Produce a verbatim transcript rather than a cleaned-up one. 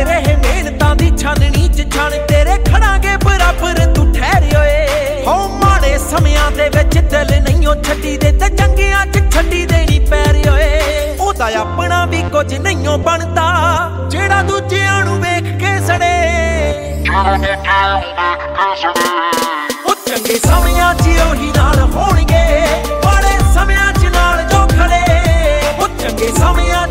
ਲੱਗੇ ਰਹੇ ਮਿਹਨਤਾਂ ਦੀ ਛਾਨਣੀ ਚ ਛਣ ਤੇਰੇ ਖੜਾਂਗੇ ਬਰਾਬਰ ਤੂੰ ਠਹਿਰ ਓਏ ਹੋ ਮਾੜੇ ਸਮਿਆਂ ਦੇ ਵਿੱਚ ਦਿਲ ਨਹੀਂ ਉਹ ਛੱਡੀ ਦੇ ਤੇ ਚੰਗਿਆਂ ਚ ਛੱਡੀ ਦੇ ਨਹੀਂ ਪੈਰ ਓਏ ਉਹਦਾ ਆਪਣਾ ਵੀ ਕੁਝ ਨਹੀਂ ਉਹ ਬਣਦਾ ਜਿਹੜਾ ਦੂਜਿਆਂ ਨੂੰ ਵੇਖ ਕੇ ਸੜੇ ਉਹ ਚੰਗੇ ਸਮਿਆਂ ਚ ਉਹੀ ਨਾਲ ਹੋਣਗੇ ਮਾੜੇ ਸਮਿਆਂ ਚ ਨਾਲ ਜੋ ਖੜੇ ਉਹ ਚੰਗੇ ਸਮਿਆਂ